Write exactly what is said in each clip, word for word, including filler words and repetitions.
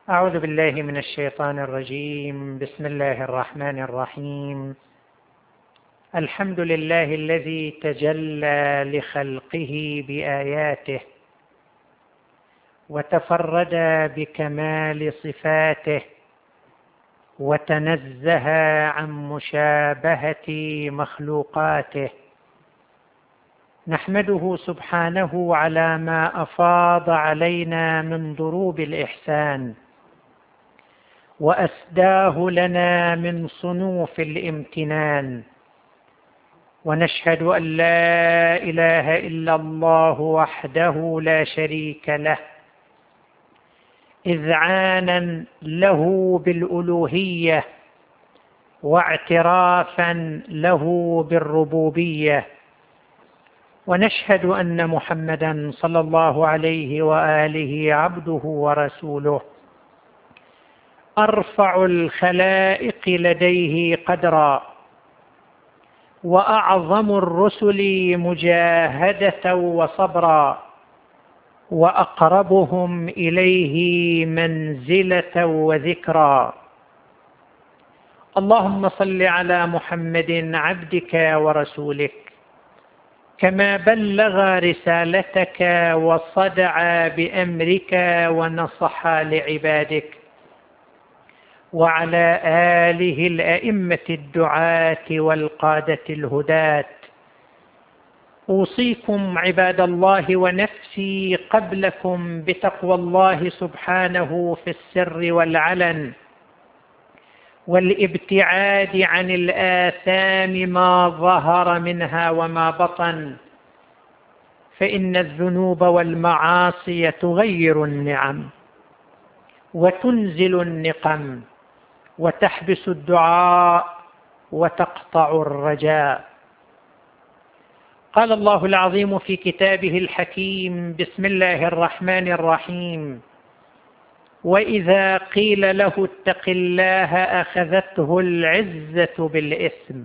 أعوذ بالله من الشيطان الرجيم. بسم الله الرحمن الرحيم. الحمد لله الذي تجلى لخلقه بآياته وتفرد بكمال صفاته وتنزه عن مشابهة مخلوقاته. نحمده سبحانه على ما أفاض علينا من ضروب الإحسان وأسداه لنا من صنوف الامتنان، ونشهد أن لا إله إلا الله وحده لا شريك له، إذعانا له بالألوهية واعترافا له بالربوبية. ونشهد أن محمدا صلى الله عليه وآله عبده ورسوله، أرفع الخلائق لديه قدرا وأعظم الرسل مجاهدة وصبرا وأقربهم إليه منزلة وذكرا. اللهم صل على محمد عبدك ورسولك كما بلغ رسالتك وصدع بأمرك ونصح لعبادك، وعلى آله الأئمة الدعاة والقادة الهداة. أوصيكم عباد الله ونفسي قبلكم بتقوى الله سبحانه في السر والعلن، والابتعاد عن الآثام ما ظهر منها وما بطن، فإن الذنوب والمعاصي تغير النعم وتنزل النقم وتحبس الدعاء وتقطع الرجاء. قال الله العظيم في كتابه الحكيم: بسم الله الرحمن الرحيم: وإذا قيل له اتق الله أخذته العزة بالإثم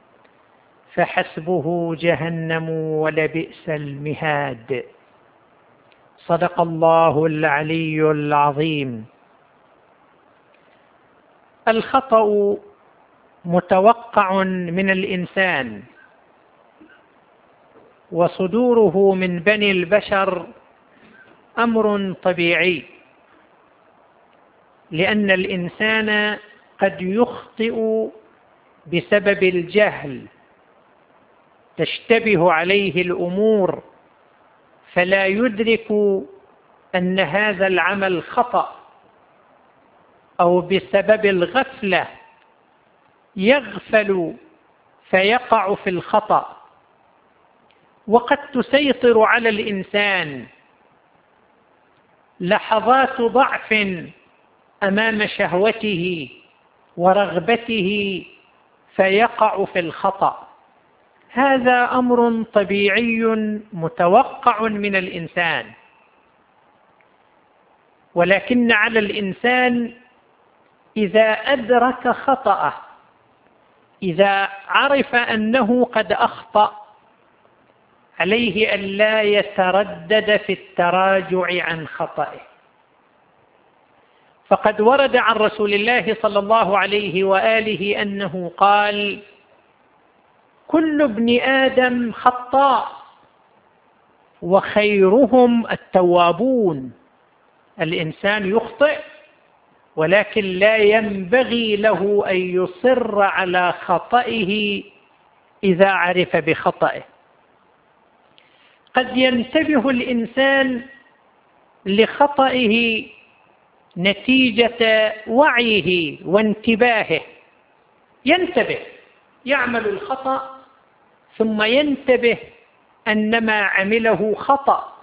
فحسبه جهنم ولبئس المهاد. صدق الله العلي العظيم. الخطأ متوقع من الإنسان، وصدوره من بني البشر أمر طبيعي، لأن الإنسان قد يخطئ بسبب الجهل، تشتبه عليه الأمور فلا يدرك أن هذا العمل خطأ، أو بسبب الغفلة يغفل فيقع في الخطأ. وقد تسيطر على الإنسان لحظات ضعف أمام شهوته ورغبته فيقع في الخطأ. هذا أمر طبيعي متوقع من الإنسان، ولكن على الإنسان إذا أدرك خطأه، إذا عرف أنه قد أخطأ، عليه أن لا يتردد في التراجع عن خطئه. فقد ورد عن رسول الله صلى الله عليه وآله أنه قال: كل ابن آدم خطاء وخيرهم التوابون. الإنسان يخطئ، ولكن لا ينبغي له أن يصر على خطئه إذا عرف بخطئه. قد ينتبه الإنسان لخطئه نتيجة وعيه وانتباهه، ينتبه، يعمل الخطأ ثم ينتبه أن ما عمله خطأ،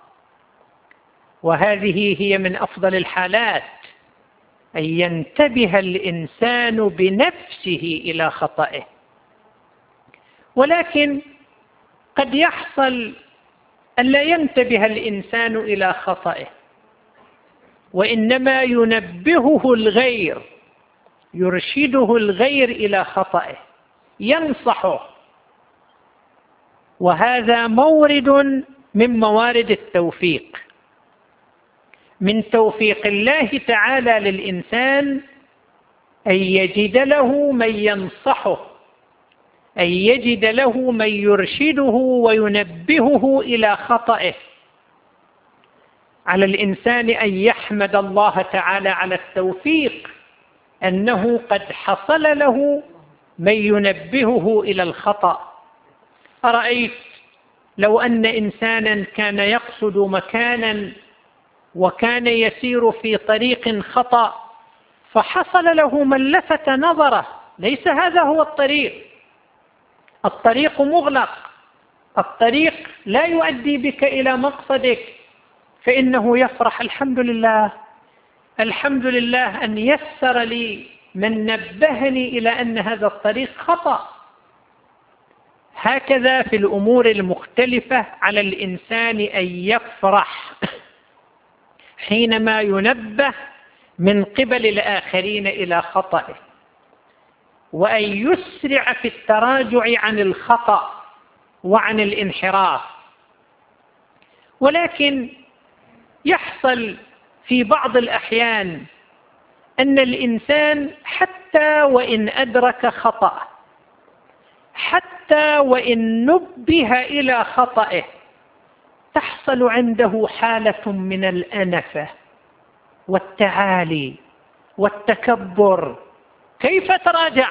وهذه هي من أفضل الحالات، أن ينتبه الإنسان بنفسه إلى خطئه. ولكن قد يحصل أن لا ينتبه الإنسان إلى خطئه، وإنما ينبهه الغير، يرشده الغير إلى خطئه، ينصحه، وهذا مورد من موارد التوفيق. من توفيق الله تعالى للإنسان أن يجد له من ينصحه، أن يجد له من يرشده وينبهه إلى خطئه. على الإنسان أن يحمد الله تعالى على التوفيق أنه قد حصل له من ينبهه إلى الخطأ. أرأيت لو أن إنسانا كان يقصد مكانا وكان يسير في طريق خطأ فحصل له من لفت نظره، ليس هذا هو الطريق، الطريق مغلق، الطريق لا يؤدي بك إلى مقصدك، فإنه يفرح الحمد لله، الحمد لله أن يسر لي من نبهني إلى أن هذا الطريق خطأ. هكذا في الأمور المختلفة على الإنسان أن يفرح حينما ينبه من قبل الآخرين إلى خطئه، وأن يسرع في التراجع عن الخطأ وعن الانحراف. ولكن يحصل في بعض الأحيان أن الإنسان حتى وإن أدرك خطأه، حتى وإن نبه إلى خطئه، تحصل عنده حالة من الأنفة والتعالي والتكبر. كيف تراجع؟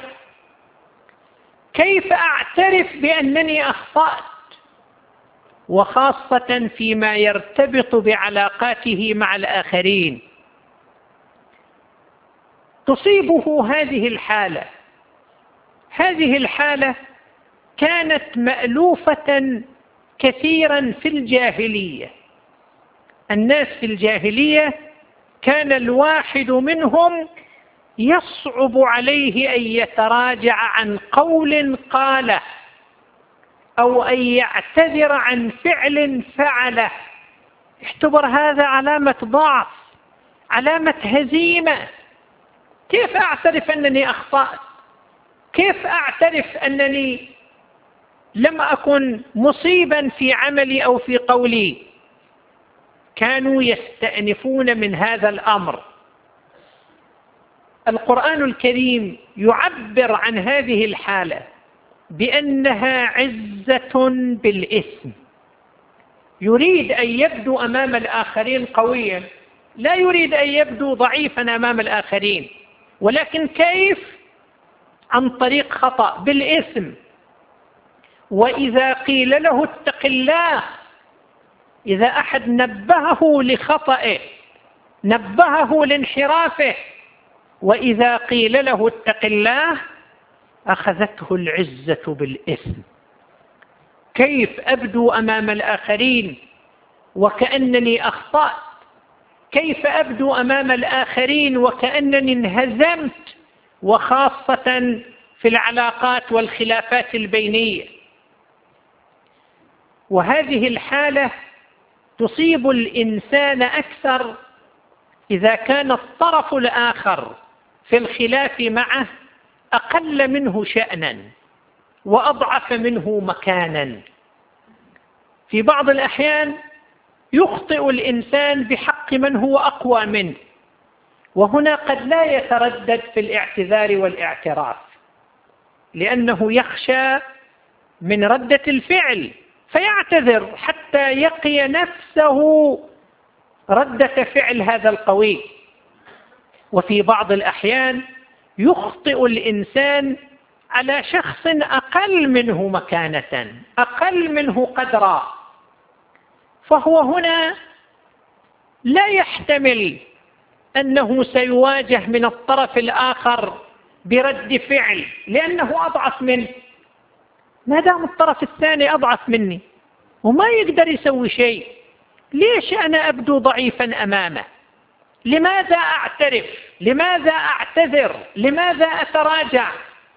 كيف أعترف بأنني أخطأت؟ وخاصة فيما يرتبط بعلاقاته مع الآخرين. تصيبه هذه الحالة. هذه الحالة كانت مألوفة كثيرا في الجاهلية. الناس في الجاهلية كان الواحد منهم يصعب عليه أن يتراجع عن قول قاله أو أن يعتذر عن فعل فعله. اعتبر هذا علامة ضعف، علامة هزيمة. كيف أعترف أنني أخطأت؟ كيف أعترف أنني لم أكن مصيبا في عملي أو في قولي؟ كانوا يستأنفون من هذا الأمر. القرآن الكريم يعبر عن هذه الحالة بأنها عزة بالإثم. يريد أن يبدو أمام الآخرين قويا، لا يريد أن يبدو ضعيفا أمام الآخرين، ولكن كيف؟ عن طريق خطأ، بالإثم. وإذا قيل له اتق الله، إذا أحد نبهه لخطئه، نبهه لانحرافه، وإذا قيل له اتق الله أخذته العزة بالإثم. كيف أبدو أمام الآخرين وكأنني أخطأت؟ كيف أبدو أمام الآخرين وكأنني انهزمت؟ وخاصة في العلاقات والخلافات البينية. وهذه الحالة تصيب الإنسان أكثر إذا كان الطرف الآخر في الخلاف معه أقل منه شأنا وأضعف منه مكانا. في بعض الأحيان يخطئ الإنسان بحق من هو أقوى منه، وهنا قد لا يتردد في الاعتذار والاعتراف، لأنه يخشى من ردة الفعل فيعتذر حتى يقي نفسه ردة فعل هذا القوي. وفي بعض الأحيان يخطئ الإنسان على شخص أقل منه مكانة، أقل منه قدرا، فهو هنا لا يحتمل أنه سيواجه من الطرف الآخر برد فعل لأنه أضعف منه. ما دام الطرف الثاني أضعف مني وما يقدر يسوي شيء، ليش أنا أبدو ضعيفا أمامه؟ لماذا أعترف؟ لماذا أعتذر؟ لماذا أتراجع؟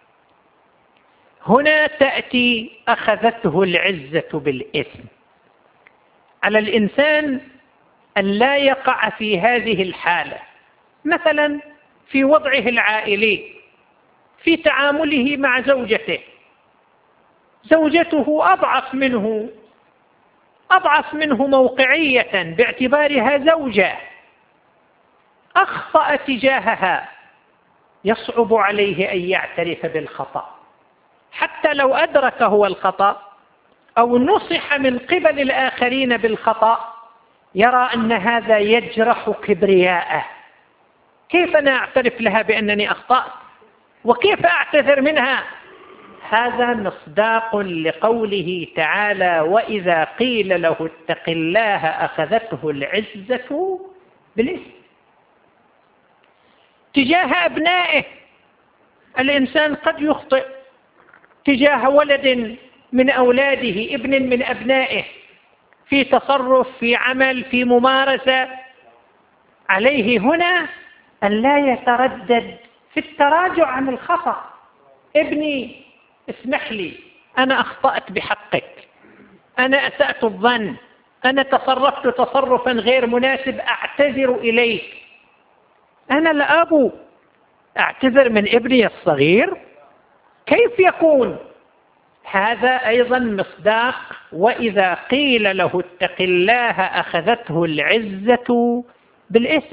هنا تأتي أخذته العزة بالإثم. على الإنسان أن لا يقع في هذه الحالة، مثلا في وضعه العائلي، في تعامله مع زوجته. زوجته أضعف منه، أضعف منه موقعية باعتبارها زوجة، أخطأ تجاهها يصعب عليه أن يعترف بالخطأ، حتى لو أدرك هو الخطأ أو نصح من قبل الآخرين بالخطأ يرى أن هذا يجرح كبرياءه. كيف أنا أعترف لها بأنني أخطأت؟ وكيف أعتذر منها؟ هذا مصداق لقوله تعالى: وإذا قيل له اتق الله أخذته العزة بالإثم. تجاه أبنائه الإنسان قد يخطئ، تجاه ولد من أولاده، ابن من أبنائه، في تصرف، في عمل، في ممارسة، عليه هنا أن لا يتردد في التراجع عن الخطأ. ابني اسمح لي، أنا أخطأت بحقك، أنا أسأت الظن، أنا تصرفت تصرفا غير مناسب، أعتذر إليك. أنا الأب أعتذر من ابني الصغير؟ كيف يكون؟ هذا أيضا مصداق وإذا قيل له اتق الله أخذته العزة بالإثم.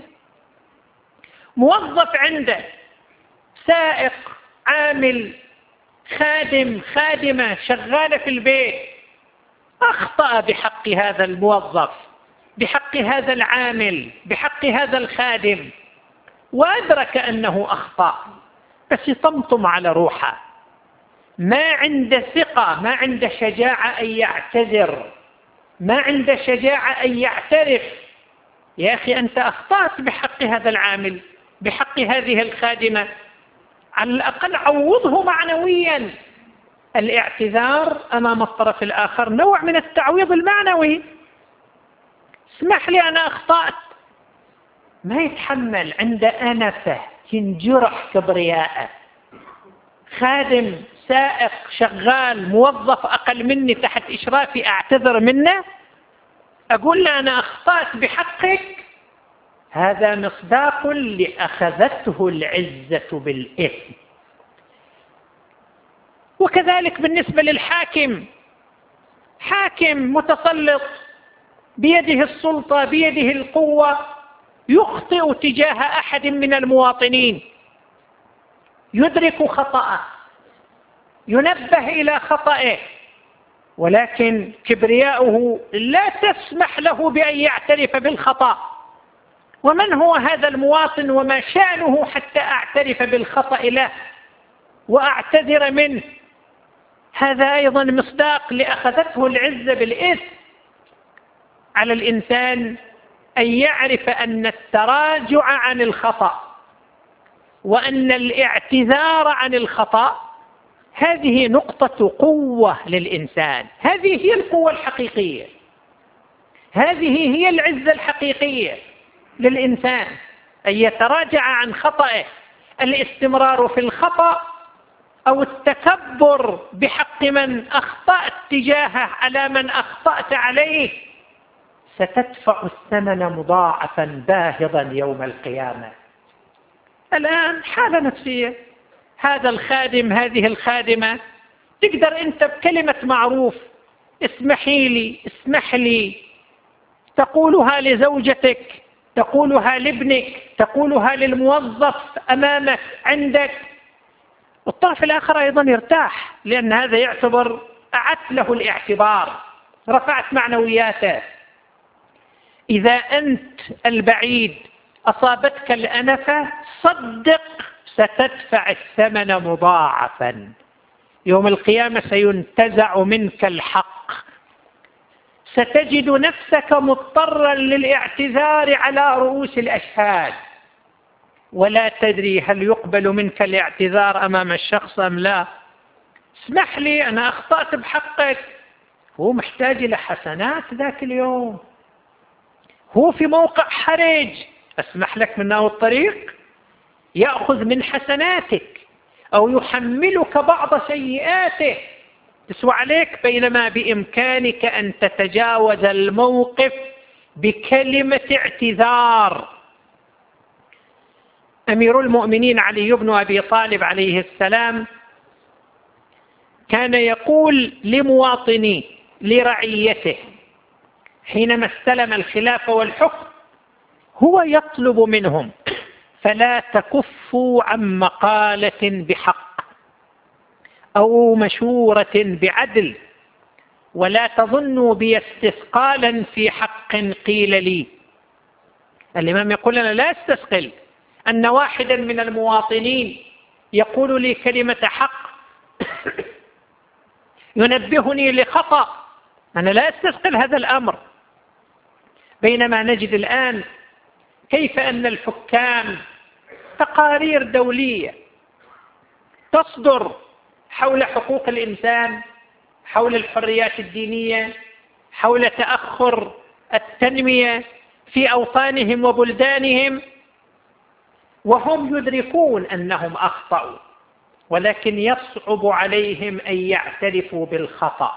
موظف عنده، سائق، عامل، خادم، خادمة، شغالة في البيت، أخطأ بحق هذا الموظف، بحق هذا العامل، بحق هذا الخادم، وأدرك أنه أخطأ، بس يطمطم على روحه، ما عنده ثقة، ما عنده شجاعة أن يعتذر، ما عنده شجاعة أن يعترف. يا أخي أنت أخطأت بحق هذا العامل، بحق هذه الخادمة، على الأقل عوضه معنويا. الاعتذار أمام الطرف الآخر نوع من التعويض المعنوي. اسمح لي أنا أخطأت، ما يتحمل، عنده أنفة، ينجرح كبرياءه. خادم، سائق، شغال، موظف أقل مني تحت إشرافي، أعتذر منه، أقول له أنا أخطأت بحقك، هذا مصداق لأخذته العزة بالإثم. وكذلك بالنسبة للحاكم، حاكم متسلط بيده السلطة، بيده القوة، يخطئ تجاه أحد من المواطنين، يدرك خطأه، ينبه إلى خطئه، ولكن كبرياؤه لا تسمح له بأن يعترف بالخطأ. ومن هو هذا المواطن وما شأنه حتى أعترف بالخطأ له وأعتذر منه؟ هذا أيضا مصداق لأخذته العزة بالإثم. على الإنسان أن يعرف أن التراجع عن الخطأ وأن الاعتذار عن الخطأ هذه نقطة قوة للإنسان، هذه هي القوة الحقيقية، هذه هي العزة الحقيقية للإنسان، أن يتراجع عن خطأه. الاستمرار في الخطأ أو التكبر بحق من أخطأت تجاهه على من أخطأت عليه ستدفع الثمن مضاعفا باهظا يوم القيامة. الآن حالة نفسية، هذا الخادم، هذه الخادمة، تقدر أنت بكلمة معروف، اسمحي لي، اسمح لي، تقولها لزوجتك، تقولها لابنك، تقولها للموظف أمامك عندك، والطرف الآخر أيضا يرتاح، لأن هذا يعتبر أعدت له الاعتبار، رفعت معنوياته. إذا أنت البعيد أصابتك الأنفة صدق ستدفع الثمن مضاعفا يوم القيامة، سينتزع منك الحق، ستجد نفسك مضطرا للاعتذار على رؤوس الأشهاد، ولا تدري هل يقبل منك الاعتذار أمام الشخص أم لا. اسمح لي أنا أخطأت بحقك، هو محتاج إلى حسنات ذاك اليوم، هو في موقع حرج، أسمح لك من أول الطريق يأخذ من حسناتك أو يحملك بعض سيئاته تسوى عليك، بينما بإمكانك أن تتجاوز الموقف بكلمة اعتذار. أمير المؤمنين علي بن أبي طالب عليه السلام كان يقول لمواطنيه، لرعيته، حينما استلم الخلافة والحكم، هو يطلب منهم فلا تكفوا عن مقالة بحق أو مشورة بعدل، ولا تظنوا بي استثقالا في حق قيل لي. الإمام يقول أنا لا أستثقل أن واحدا من المواطنين يقول لي كلمة حق ينبهني لخطأ، أنا لا أستثقل هذا الأمر. بينما نجد الآن كيف أن الحكام تقارير دولية تصدر حول حقوق الإنسان، حول الحريات الدينية، حول تأخر التنمية في أوطانهم وبلدانهم، وهم يدركون أنهم أخطأوا، ولكن يصعب عليهم أن يعترفوا بالخطأ،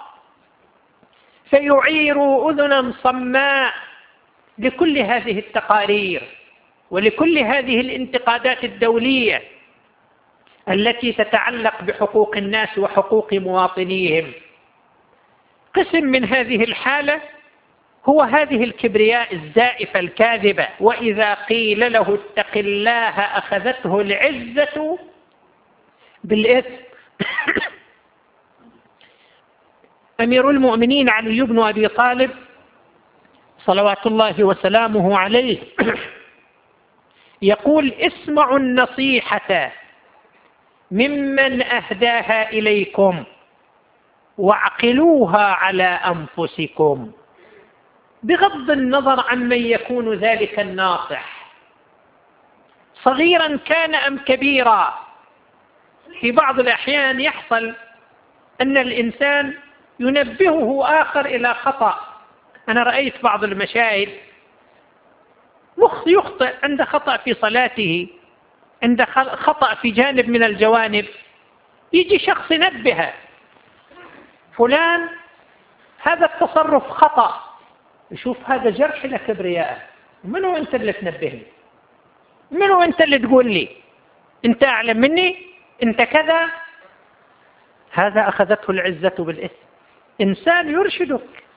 فيعيروا أذنا صماء لكل هذه التقارير ولكل هذه الانتقادات الدولية التي تتعلق بحقوق الناس وحقوق مواطنيهم. قسم من هذه الحالة هو هذه الكبرياء الزائفة الكاذبة، وإذا قيل له اتق الله أخذته العزة بالإثم. أمير المؤمنين علي بن أبي طالب صلوات الله وسلامه عليه يقول اسمعوا النصيحة ممن أهداها إليكم واعقلوها على أنفسكم، بغض النظر عن من يكون ذلك الناصح، صغيرا كان أم كبيرا. في بعض الأحيان يحصل أن الإنسان ينبهه آخر إلى خطأ. أنا رأيت بعض المشاهد يخطئ عند خطأ في صلاته، عند خطأ في جانب من الجوانب، يجي شخص ينبهه فلان هذا التصرف خطأ، يشوف هذا جرح لكبريائه، من هو أنت اللي تنبهني؟ من هو أنت اللي تقول لي أنت أعلم مني؟ أنت كذا. هذا أخذته العزة بالإثم. إنسان يرشدك